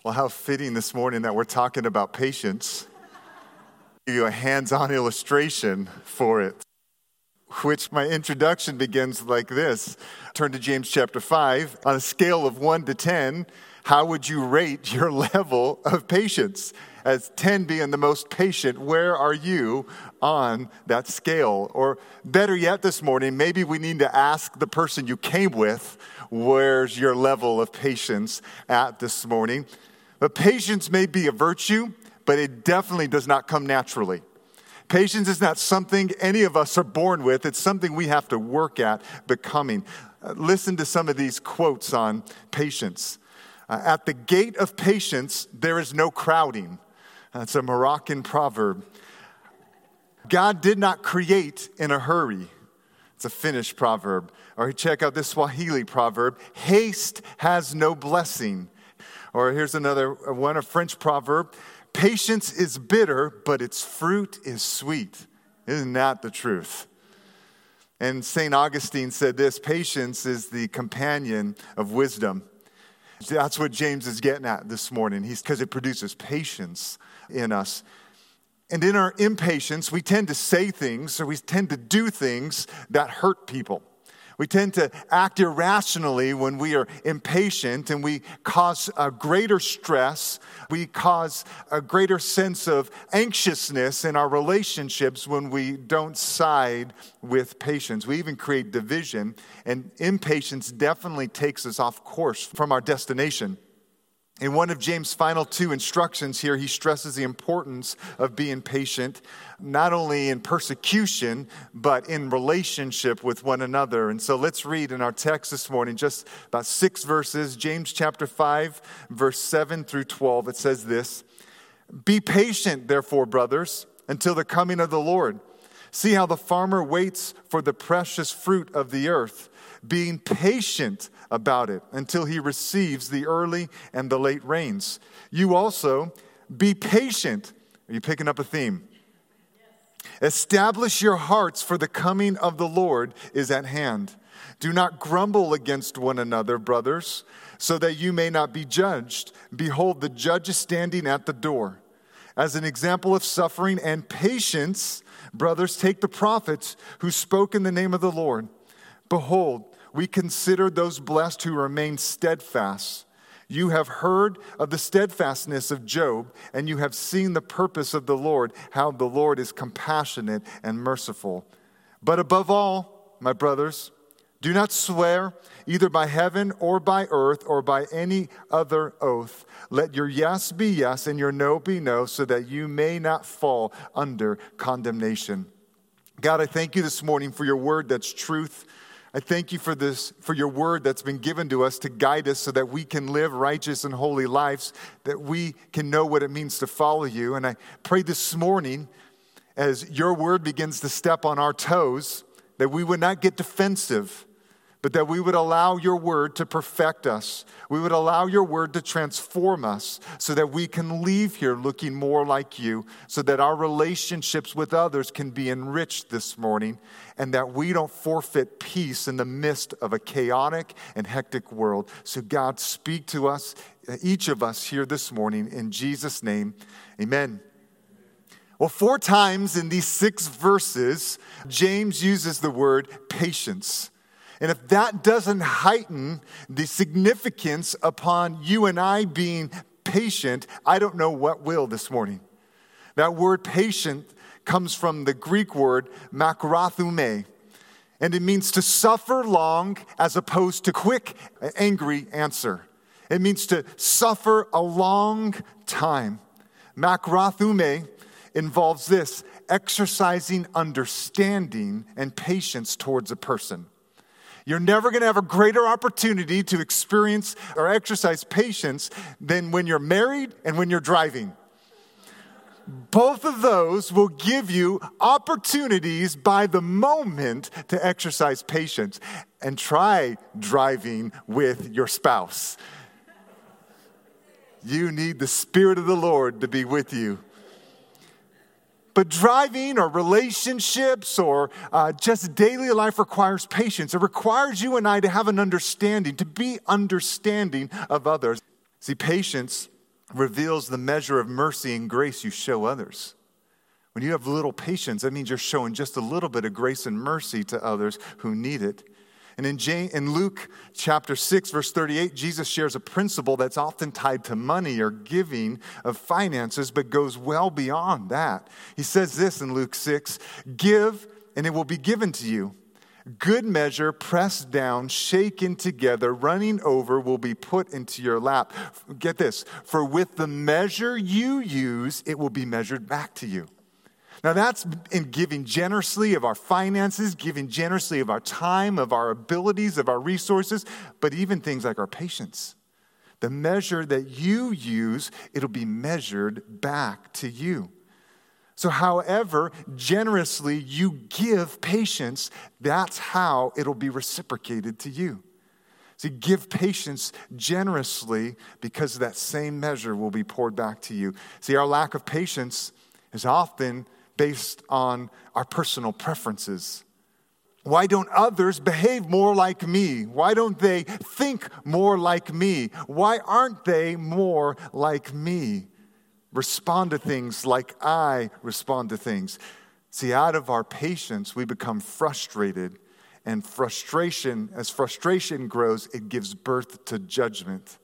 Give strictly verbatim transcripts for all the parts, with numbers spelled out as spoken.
Well, how fitting this morning that we're talking about patience. Give you a hands-on illustration for it, which my introduction begins like this. Turn to James chapter five. On a scale of one to ten, how would you rate your level of patience? As ten being the most patient, where are you on that scale? Or better yet this morning, maybe we need to ask the person you came with, where's your level of patience at this morning? But patience may be a virtue, but it definitely does not come naturally. Patience is not something any of us are born with. It's something we have to work at becoming. Uh, listen to some of these quotes on patience. Uh, at the gate of patience, there is no crowding. That's a Moroccan proverb. God did not create in a hurry. It's a Finnish proverb. Or check out this Swahili proverb. Haste has no blessing. Or here's another one, a French proverb. Patience is bitter, but its fruit is sweet. Isn't that the truth? And Saint Augustine said this, patience is the companion of wisdom. That's what James is getting at this morning. He's because it produces patience in us. And in our impatience, we tend to say things, or we tend to do things that hurt people. We tend to act irrationally when we are impatient, and we cause a greater stress. We cause a greater sense of anxiousness in our relationships when we don't side with patience. We even create division, and impatience definitely takes us off course from our destination. In one of James' final two instructions here, he stresses the importance of being patient, not only in persecution, but in relationship with one another. And so let's read in our text this morning, just about six verses, James chapter five, verse seven through twelve. It says this, "Be patient, therefore, brothers, until the coming of the Lord. See how the farmer waits for the precious fruit of the earth, being patient about it until he receives the early and the late rains. You also be patient." Are you picking up a theme? Yes. "Establish your hearts, for the coming of the Lord is at hand. Do not grumble against one another, brothers, so that you may not be judged. Behold, the judge is standing at the door. As an example of suffering and patience, brothers, take the prophets who spoke in the name of the Lord. Behold, we consider those blessed who remain steadfast. You have heard of the steadfastness of Job, and you have seen the purpose of the Lord, how the Lord is compassionate and merciful. But above all, my brothers, do not swear either by heaven or by earth or by any other oath. Let your yes be yes and your no be no, so that you may not fall under condemnation." God, I thank you this morning for your word that's truth. I thank you for this, for your word that's been given to us to guide us so that we can live righteous and holy lives, that we can know what it means to follow you. And I pray this morning, as your word begins to step on our toes, that we would not get defensive, but that we would allow your word to perfect us. We would allow your word to transform us so that we can leave here looking more like you, so that our relationships with others can be enriched this morning, and that we don't forfeit peace in the midst of a chaotic and hectic world. So God, speak to us, each of us here this morning, in Jesus' name, amen. Well, four times in these six verses, James uses the word patience. And if that doesn't heighten the significance upon you and I being patient, I don't know what will this morning. That word patient comes from the Greek word makrathume, and it means to suffer long as opposed to quick, angry answer. It means to suffer a long time. Makrathume involves this, exercising understanding and patience towards a person. You're never going to have a greater opportunity to experience or exercise patience than when you're married and when you're driving. Both of those will give you opportunities by the moment to exercise patience. And try driving with your spouse. You need the Spirit of the Lord to be with you. But driving or relationships or uh, just daily life requires patience. It requires you and I to have an understanding, to be understanding of others. See, patience reveals the measure of mercy and grace you show others. When you have little patience, that means you're showing just a little bit of grace and mercy to others who need it. And in, James, in Luke chapter six, verse thirty-eight, Jesus shares a principle that's often tied to money or giving of finances, but goes well beyond that. He says this in Luke six, "Give, and it will be given to you. Good measure, pressed down, shaken together, running over, will be put into your lap." Get this, "For with the measure you use, it will be measured back to you." Now that's in giving generously of our finances, giving generously of our time, of our abilities, of our resources, but even things like our patience. The measure that you use, it'll be measured back to you. So however generously you give patience, that's how it'll be reciprocated to you. So give patience generously because that same measure will be poured back to you. See, our lack of patience is often based on our personal preferences. Why don't others behave more like me? Why don't they think more like me? Why aren't they more like me? Respond to things like I respond to things. See, out of our patience, we become frustrated. And frustration, as frustration grows, it gives birth to judgment.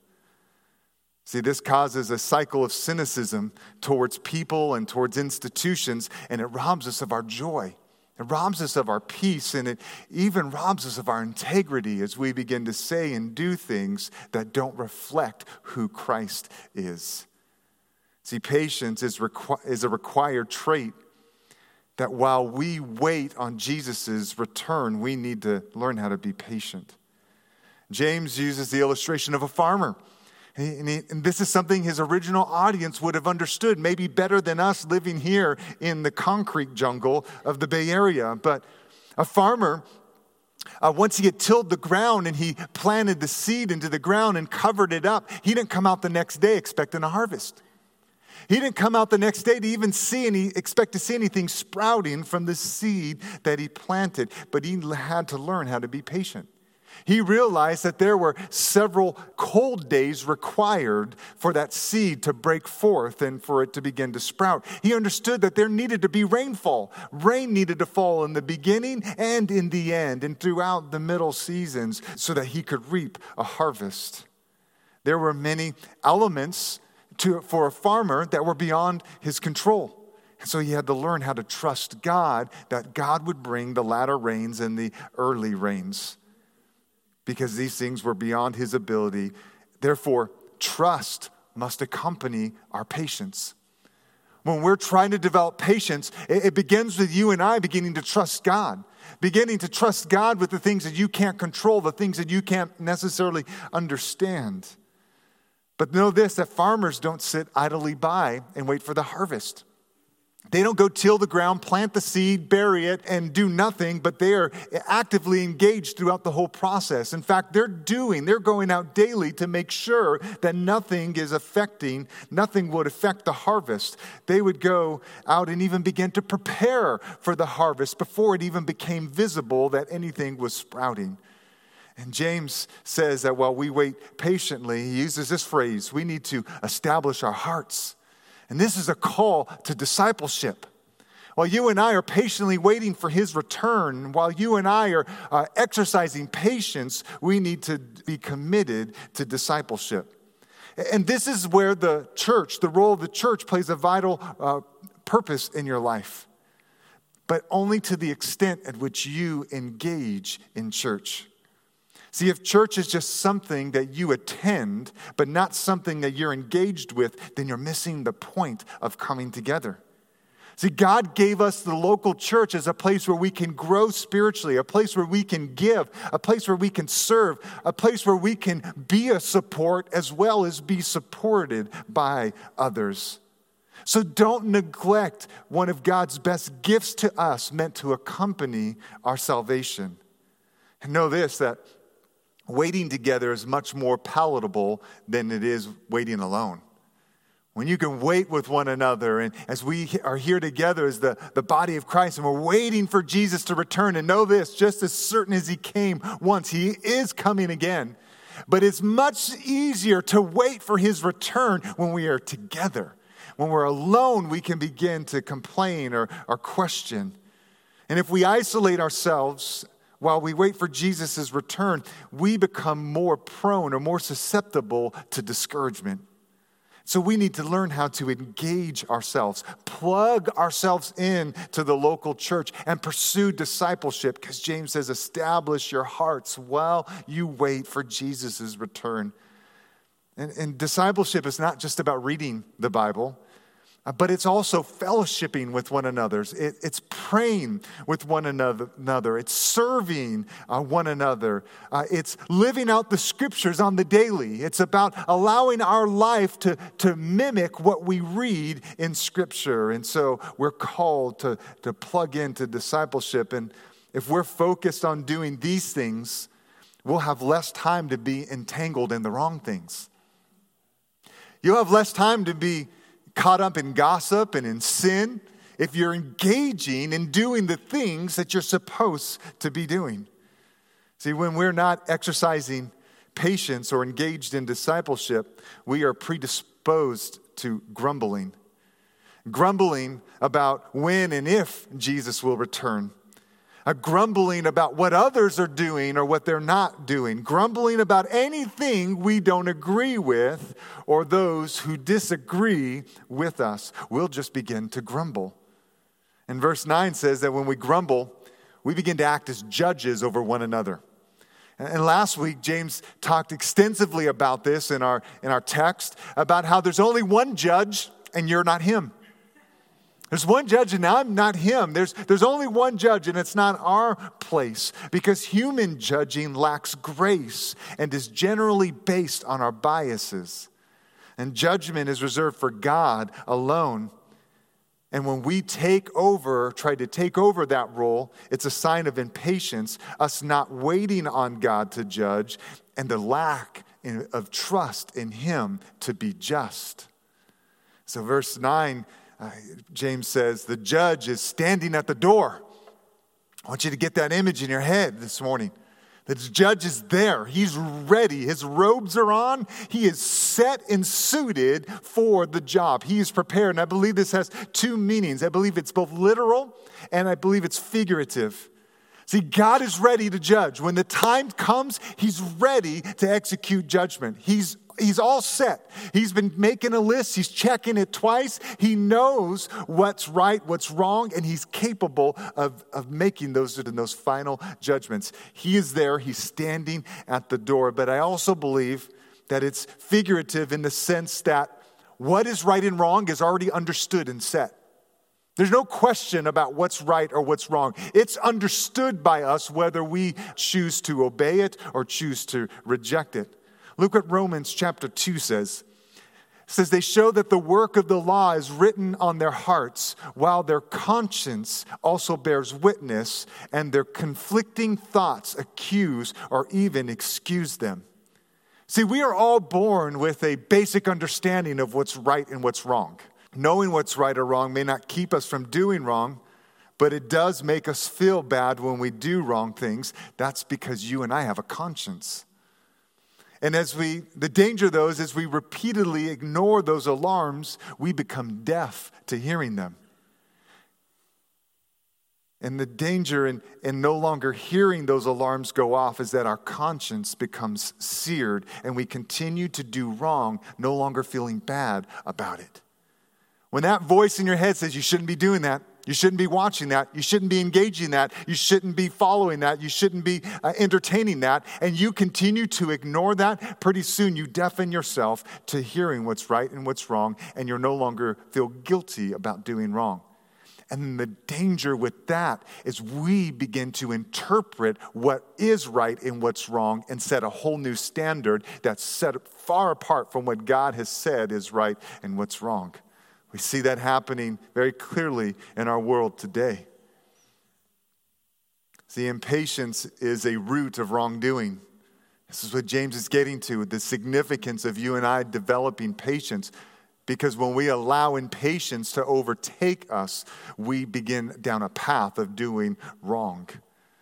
See, this causes a cycle of cynicism towards people and towards institutions, and it robs us of our joy. It robs us of our peace, and it even robs us of our integrity as we begin to say and do things that don't reflect who Christ is. See, patience is, requ- is a required trait that while we wait on Jesus' return, we need to learn how to be patient. James uses the illustration of a farmer. And, he, and this is something his original audience would have understood, maybe better than us living here in the concrete jungle of the Bay Area. But a farmer, uh, once he had tilled the ground and he planted the seed into the ground and covered it up, he didn't come out the next day expecting a harvest. He didn't come out the next day to even see any, expect to see anything sprouting from the seed that he planted. But he had to learn how to be patient. He realized that there were several cold days required for that seed to break forth and for it to begin to sprout. He understood that there needed to be rainfall. Rain needed to fall in the beginning and in the end and throughout the middle seasons so that he could reap a harvest. There were many elements to, for a farmer that were beyond his control. So he had to learn how to trust God, that God would bring the latter rains and the early rains, because these things were beyond his ability. Therefore, trust must accompany our patience. When we're trying to develop patience, it begins with you and I beginning to trust God. Beginning to trust God with the things that you can't control, the things that you can't necessarily understand. But know this, that farmers don't sit idly by and wait for the harvest. They don't go till the ground, plant the seed, bury it, and do nothing, but they are actively engaged throughout the whole process. In fact, they're doing, they're going out daily to make sure that nothing is affecting, nothing would affect the harvest. They would go out and even begin to prepare for the harvest before it even became visible that anything was sprouting. And James says that while we wait patiently, he uses this phrase, we need to establish our hearts. And this is a call to discipleship. While you and I are patiently waiting for his return, while you and I are uh, exercising patience, we need to be committed to discipleship. And this is where the church, the role of the church, plays a vital uh, purpose in your life. But only to the extent at which you engage in church. See, if church is just something that you attend, but not something that you're engaged with, then you're missing the point of coming together. See, God gave us the local church as a place where we can grow spiritually, a place where we can give, a place where we can serve, a place where we can be a support as well as be supported by others. So don't neglect one of God's best gifts to us meant to accompany our salvation. And know this, that waiting together is much more palatable than it is waiting alone. When you can wait with one another, and as we are here together as the, the body of Christ, and we're waiting for Jesus to return, and know this, just as certain as he came once, he is coming again. But it's much easier to wait for his return when we are together. When we're alone, we can begin to complain or, or question. And if we isolate ourselves while we wait for Jesus' return, we become more prone or more susceptible to discouragement. So we need to learn how to engage ourselves, plug ourselves in to the local church and pursue discipleship, because James says, establish your hearts while you wait for Jesus' return. And, and discipleship is not just about reading the Bible, but it's also fellowshipping with one another. It, it's praying with one another. It's serving uh, one another. Uh, it's living out the scriptures on the daily. It's about allowing our life to, to mimic what we read in scripture. And so we're called to, to plug into discipleship. And if we're focused on doing these things, we'll have less time to be entangled in the wrong things. You'll have less time to be caught up in gossip and in sin if you're engaging in doing the things that you're supposed to be doing. See, when we're not exercising patience or engaged in discipleship, we are predisposed to grumbling. Grumbling about when and if Jesus will return. A grumbling about what others are doing or what they're not doing. Grumbling about anything we don't agree with or those who disagree with us. We'll just begin to grumble. And verse nine says that when we grumble, we begin to act as judges over one another. And last week, James talked extensively about this in our, in our text, about how there's only one judge and you're not him. There's one judge and I'm not him. There's, there's only one judge and it's not our place, because human judging lacks grace and is generally based on our biases. And judgment is reserved for God alone. And when we take over, try to take over that role, it's a sign of impatience, us not waiting on God to judge, and the lack in, of trust in him to be just. So verse nine, Uh, James says, the judge is standing at the door. I want you to get that image in your head this morning. The judge is there. He's ready. His robes are on. He is set and suited for the job. He is prepared. And I believe this has two meanings. I believe it's both literal and I believe it's figurative. See, God is ready to judge. When the time comes, he's ready to execute judgment. He's He's all set. He's been making a list. He's checking it twice. He knows what's right, what's wrong, and he's capable of, of making those, those final judgments. He is there. He's standing at the door. But I also believe that it's figurative in the sense that what is right and wrong is already understood and set. There's no question about what's right or what's wrong. It's understood by us whether we choose to obey it or choose to reject it. Look what Romans chapter two says. It says, they show that the work of the law is written on their hearts, while their conscience also bears witness, and their conflicting thoughts accuse or even excuse them. See, we are all born with a basic understanding of what's right and what's wrong. Knowing what's right or wrong may not keep us from doing wrong, but it does make us feel bad when we do wrong things. That's because you and I have a conscience. And as we, the danger though is as we repeatedly ignore those alarms, we become deaf to hearing them. And the danger in, in no longer hearing those alarms go off is that our conscience becomes seared and we continue to do wrong, no longer feeling bad about it. When that voice in your head says you shouldn't be doing that, you shouldn't be watching that, you shouldn't be engaging that, you shouldn't be following that, you shouldn't be uh, entertaining that, and you continue to ignore that, pretty soon you deafen yourself to hearing what's right and what's wrong, and you're no longer feel guilty about doing wrong. And the danger with that is we begin to interpret what is right and what's wrong and set a whole new standard that's set far apart from what God has said is right and what's wrong. We see that happening very clearly in our world today. See, impatience is a root of wrongdoing. This is what James is getting to, the significance of you and I developing patience. Because when we allow impatience to overtake us, we begin down a path of doing wrong.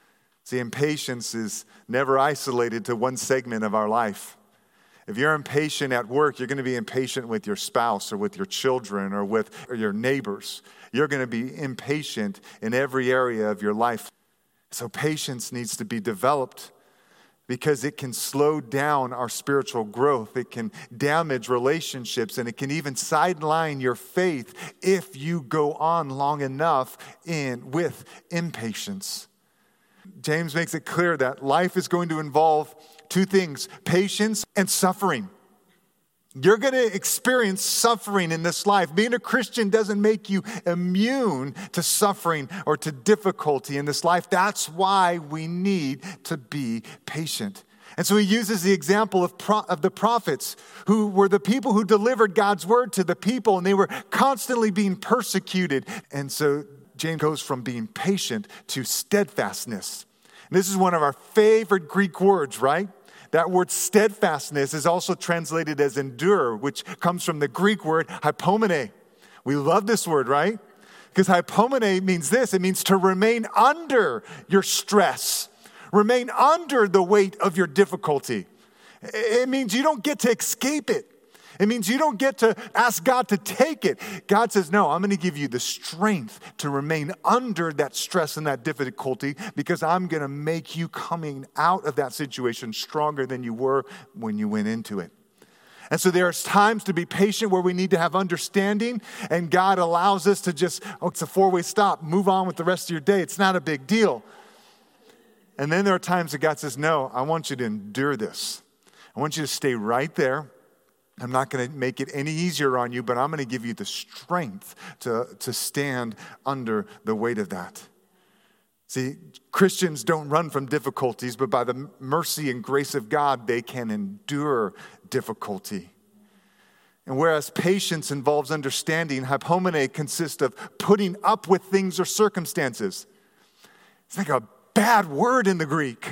See, impatience is never isolated to one segment of our life. If you're impatient at work, you're going to be impatient with your spouse or with your children or with or your neighbors. You're going to be impatient in every area of your life. So patience needs to be developed because it can slow down our spiritual growth. It can damage relationships, and it can even sideline your faith if you go on long enough in with impatience. James makes it clear that life is going to involve two things: patience and suffering. You're going to experience suffering in this life. Being a Christian doesn't make you immune to suffering or to difficulty in this life. That's why we need to be patient. And so he uses the example of, pro- of the prophets, who were the people who delivered God's word to the people, and they were constantly being persecuted. And so James goes from being patient to steadfastness. And this is one of our favorite Greek words, right? That word steadfastness is also translated as endure, which comes from the Greek word hypomene. We love this word, right? Because hypomene means this. It means to remain under your stress, remain under the weight of your difficulty. It means you don't get to escape it. It means you don't get to ask God to take it. God says, no, I'm going to give you the strength to remain under that stress and that difficulty, because I'm going to make you coming out of that situation stronger than you were when you went into it. And so there's times to be patient where we need to have understanding, and God allows us to just, oh, it's a four-way stop, move on with the rest of your day. It's not a big deal. And then there are times that God says, no, I want you to endure this. I want you to stay right there. I'm not going to make it any easier on you, but I'm going to give you the strength to, to stand under the weight of that. See, Christians don't run from difficulties, but by the mercy and grace of God, they can endure difficulty. And whereas patience involves understanding, hypomene consists of putting up with things or circumstances. It's like a bad word in the Greek.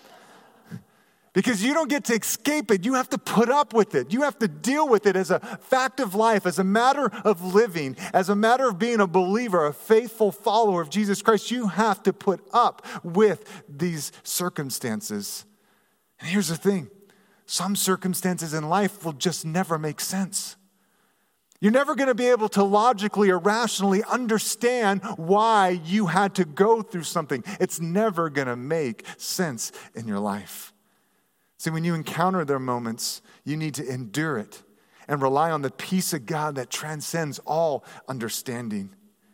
Because you don't get to escape it. You have to put up with it. You have to deal with it as a fact of life, as a matter of living, as a matter of being a believer, a faithful follower of Jesus Christ. You have to put up with these circumstances. And here's the thing. Some circumstances in life will just never make sense. You're never going to be able to logically or rationally understand why you had to go through something. It's never going to make sense in your life. See, when you encounter their moments, you need to endure it and rely on the peace of God that transcends all understanding.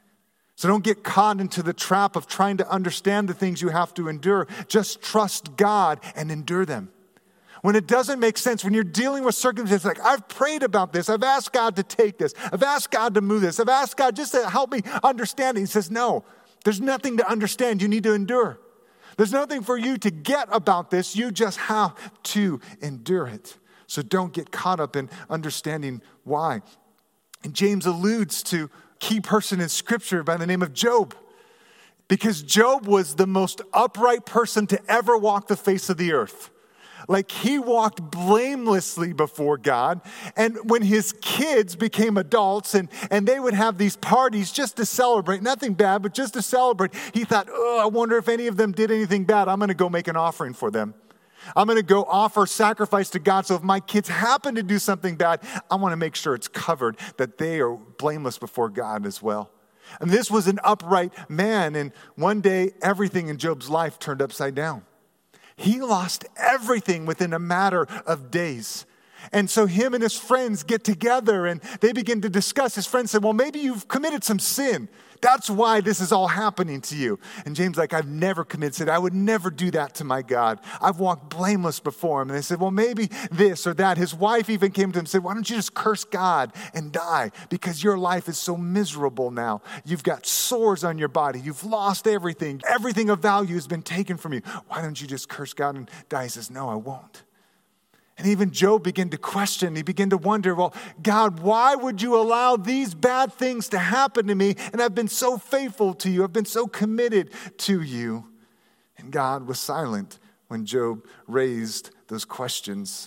So don't get caught into the trap of trying to understand the things you have to endure. Just trust God and endure them. When it doesn't make sense, when you're dealing with circumstances like, I've prayed about this, I've asked God to take this, I've asked God to move this, I've asked God just to help me understand it. He says, no, there's nothing to understand. You need to endure. There's nothing for you to get about this. You just have to endure it. So don't get caught up in understanding why. And James alludes to a key person in Scripture by the name of Job. Because Job was the most upright person to ever walk the face of the earth. Like, he walked blamelessly before God. And when his kids became adults and, and they would have these parties just to celebrate, nothing bad, but just to celebrate, he thought, oh, I wonder if any of them did anything bad. I'm going to go make an offering for them. I'm going to go offer sacrifice to God. So if my kids happen to do something bad, I want to make sure it's covered, that they are blameless before God as well. And this was an upright man. And one day, everything in Job's life turned upside down. He lost everything within a matter of days. And so him and his friends get together and they begin to discuss. His friends said, well, maybe you've committed some sin. That's why this is all happening to you. And James like, I've never committed sin. I would never do that to my God. I've walked blameless before him. And they said, well, maybe this or that. His wife even came to him and said, why don't you just curse God and die? Because your life is so miserable now. You've got sores on your body. You've lost everything. Everything of value has been taken from you. Why don't you just curse God and die? He says, no, I won't. And even Job began to question. He began to wonder, well, God, why would you allow these bad things to happen to me? And I've been so faithful to you. I've been so committed to you. And God was silent when Job raised those questions.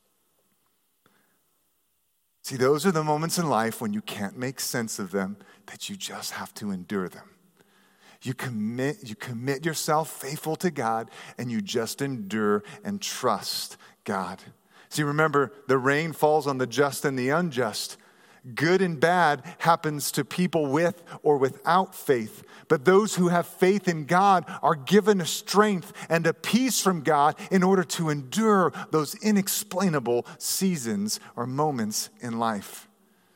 See, those are the moments in life when you can't make sense of them, that you just have to endure them. You commit, you commit yourself faithful to God, and you just endure and trust God. See, remember, the rain falls on the just and the unjust. Good and bad happens to people with or without faith. But those who have faith in God are given a strength and a peace from God in order to endure those inexplainable seasons or moments in life.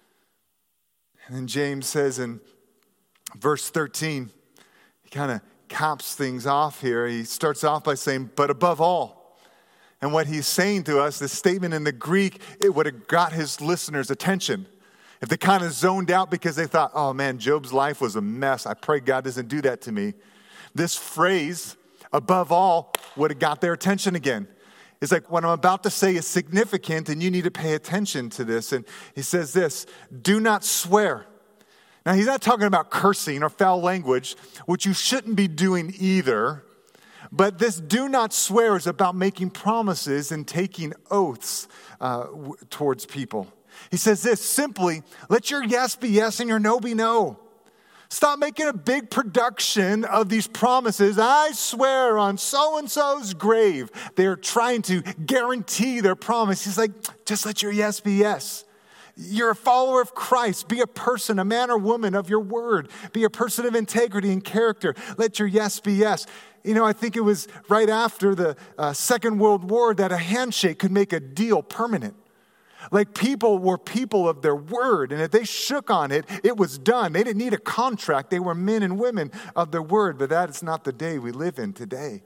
And then James says in verse thirteen, he kind of caps things off here. He starts off by saying, but above all. And what he's saying to us, this statement in the Greek, it would have got his listeners' attention. If they kind of zoned out because they thought, oh man, Job's life was a mess. I pray God doesn't do that to me. This phrase, above all, would have got their attention again. It's like what I'm about to say is significant and you need to pay attention to this. And he says this, do not swear. Now he's not talking about cursing or foul language, which you shouldn't be doing either. But this do not swear is about making promises and taking oaths uh, w- towards people. He says this, simply, let your yes be yes and your no be no. Stop making a big production of these promises. I swear on so-and-so's grave. They're trying to guarantee their promise. He's like, just let your yes be yes. You're a follower of Christ. Be a person, a man or woman of your word. Be a person of integrity and character. Let your yes be yes. You know, I think it was right after the uh, Second World War that a handshake could make a deal permanent. Like people were people of their word, and if they shook on it, it was done. They didn't need a contract. They were men and women of their word, but that is not the day we live in today.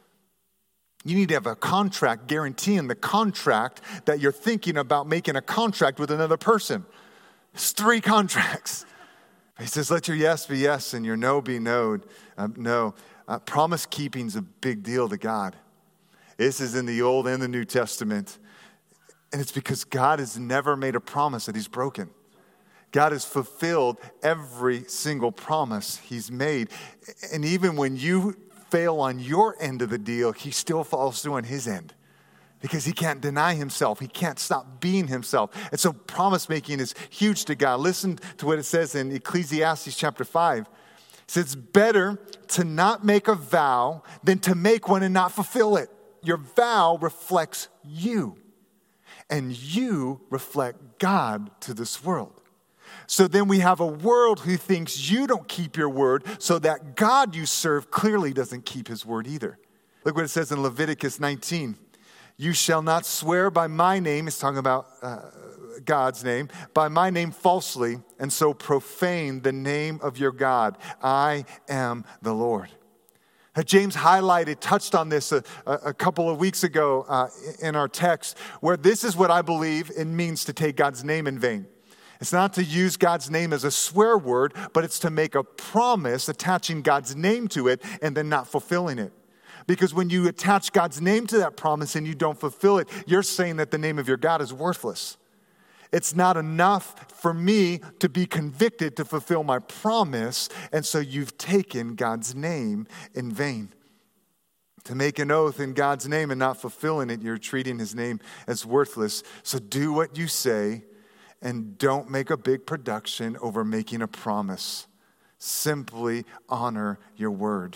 You need to have a contract guaranteeing the contract that you're thinking about making a contract with another person. It's three contracts. He says, let your yes be yes and your no be no. Um, no. Uh, promise keeping is a big deal to God. This is in the Old and the New Testament. And it's because God has never made a promise that he's broken. God has fulfilled every single promise he's made. And even when you fail on your end of the deal, he still follows through on his end. Because he can't deny himself. He can't stop being himself. And so promise making is huge to God. Listen to what it says in Ecclesiastes chapter five. It says, it's better to not make a vow than to make one and not fulfill it. Your vow reflects you. And you reflect God to this world. So then we have a world who thinks you don't keep your word, so that God you serve clearly doesn't keep his word either. Look what it says in Leviticus nineteen. You shall not swear by my name, it's talking about uh, God's name, by my name falsely, and so profane the name of your God. I am the Lord. James highlighted, touched on this a, a couple of weeks ago uh, in our text, where this is what I believe it means to take God's name in vain. It's not to use God's name as a swear word, but it's to make a promise attaching God's name to it and then not fulfilling it. Because when you attach God's name to that promise and you don't fulfill it, you're saying that the name of your God is worthless. It's not enough for me to be convicted to fulfill my promise, and so you've taken God's name in vain. To make an oath in God's name and not fulfilling it, you're treating his name as worthless. So do what you say, and don't make a big production over making a promise. Simply honor your word.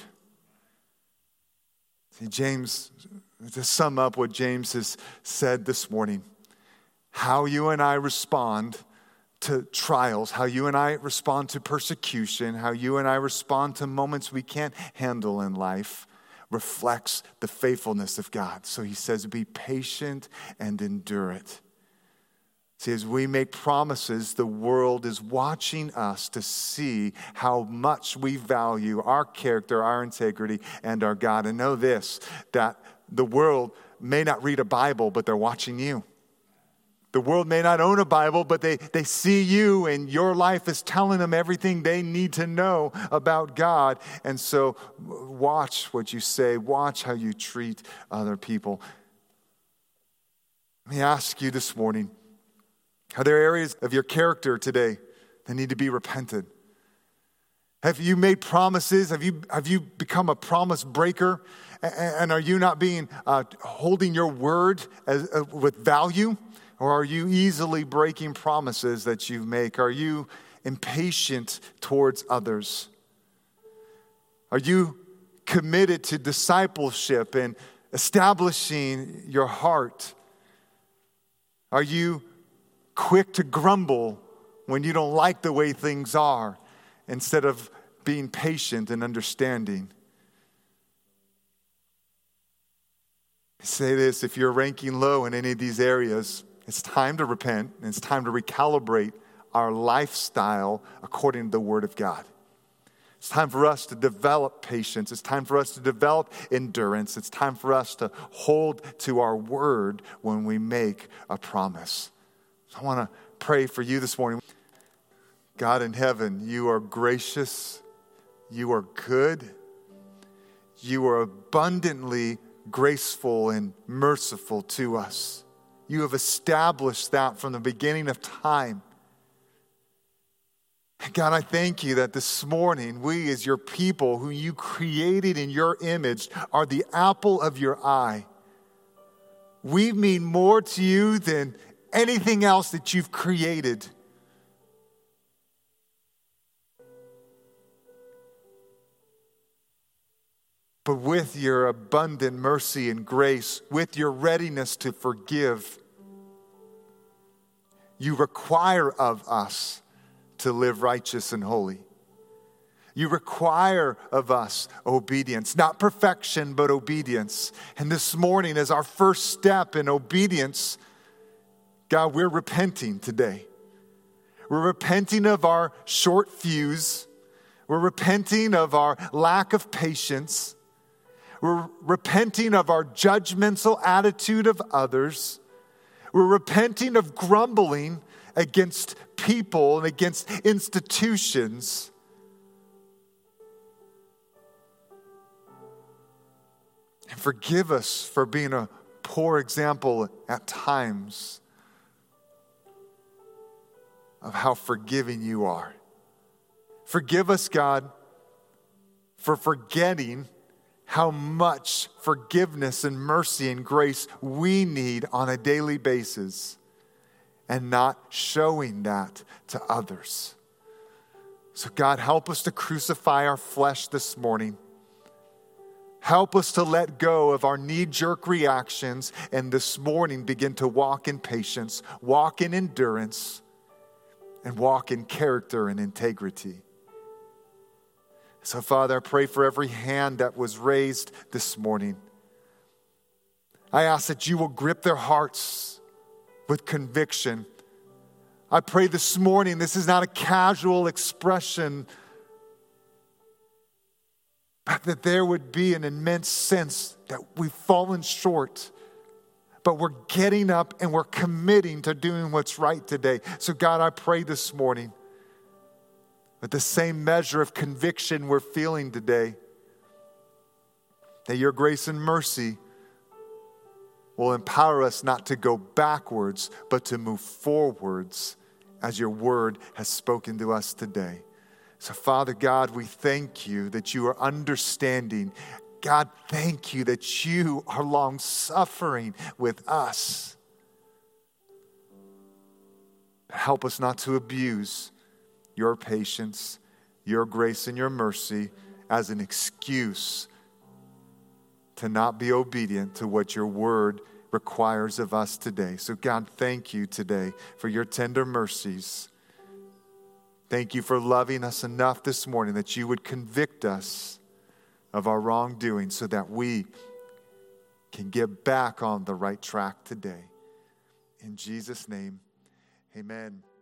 See, James, to sum up what James has said this morning, how you and I respond to trials, how you and I respond to persecution, how you and I respond to moments we can't handle in life reflects the faithfulness of God. So he says, be patient and endure it. See, as we make promises, the world is watching us to see how much we value our character, our integrity, and our God. And know this, that the world may not read a Bible, but they're watching you. The world may not own a Bible, but they, they see you and your life is telling them everything they need to know about God. And so watch what you say. Watch how you treat other people. Let me ask you this morning, are there areas of your character today that need to be repented? Have you made promises? Have you, have you become a promise breaker? And are you not being uh, holding your word as, uh, with value? Or are you easily breaking promises that you make? Are you impatient towards others? Are you committed to discipleship and establishing your heart? Are you quick to grumble when you don't like the way things are instead of being patient and understanding? I say this, if you're ranking low in any of these areas, it's time to repent and it's time to recalibrate our lifestyle according to the Word of God. It's time for us to develop patience. It's time for us to develop endurance. It's time for us to hold to our word when we make a promise. So I want to pray for you this morning. God in heaven, you are gracious. You are good. You are abundantly graceful and merciful to us. You have established that from the beginning of time. God, I thank you that this morning, we as your people who you created in your image are the apple of your eye. We mean more to you than anything else that you've created. But with your abundant mercy and grace, with your readiness to forgive, you require of us to live righteous and holy. You require of us obedience, not perfection, but obedience. And this morning, as our first step in obedience, God, we're repenting today. We're repenting of our short fuse. We're repenting of our lack of patience. We're repenting of our judgmental attitude of others. We're repenting of grumbling against people and against institutions. And forgive us for being a poor example at times of how forgiving you are. Forgive us, God, for forgetting how much forgiveness and mercy and grace we need on a daily basis, and not showing that to others. So God, help us to crucify our flesh this morning. Help us to let go of our knee-jerk reactions and this morning begin to walk in patience, walk in endurance, and walk in character and integrity. So Father, I pray for every hand that was raised this morning. I ask that you will grip their hearts with conviction. I pray this morning, this is not a casual expression, but that there would be an immense sense that we've fallen short, but we're getting up and we're committing to doing what's right today. So God, I pray this morning, with the same measure of conviction we're feeling today, that your grace and mercy will empower us not to go backwards, but to move forwards as your word has spoken to us today. So Father God, we thank you that you are understanding. God, thank you that you are long-suffering with us. Help us not to abuse your patience, your grace, and your mercy as an excuse to not be obedient to what your word requires of us today. So God, thank you today for your tender mercies. Thank you for loving us enough this morning that you would convict us of our wrongdoing so that we can get back on the right track today. In Jesus' name, amen.